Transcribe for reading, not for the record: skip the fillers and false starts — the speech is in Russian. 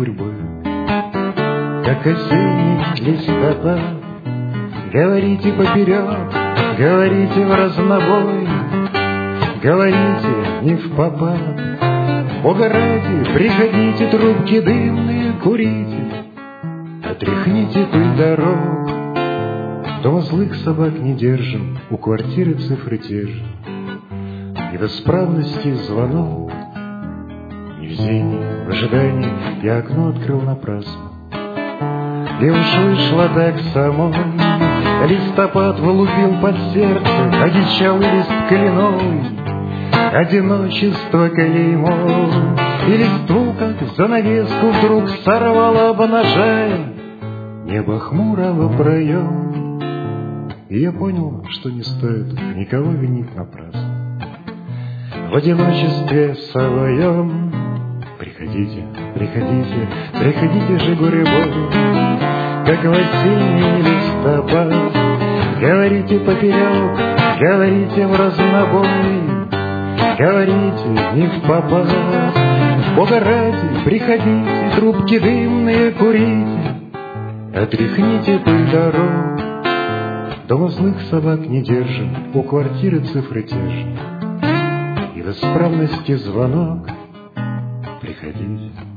гурьбой. Как осенний листопад, говорите поперек, говорите в разнобой, говорите не впопад. Бога ради, приходите, трубки дымные курите, отряхните пыль дорог. Дома злых собак не держим, у квартиры цифры те же, и в исправности звонок. Не в зении, в ожидании я окно открыл напрасно, и уж вышла так самой. Листопад вылупил под сердце одичалый лист кленовый, одиночество клеймо, и листву, как занавеску, вдруг сорвало, обнажая небо хмурого проем. И я понял, что не стоит никого винить напрасно. В одиночестве своем приходите, приходите, приходите же гурьбой, как в осенний листопад. Говорите поперек, говорите в разнобой, говорите не впопад. Бога ради, приходите, трубки дымные курите, отряхните пыль дорог. Дома злых собак не держим, у квартиры цифры те же, и в исправности звонок. Приходите.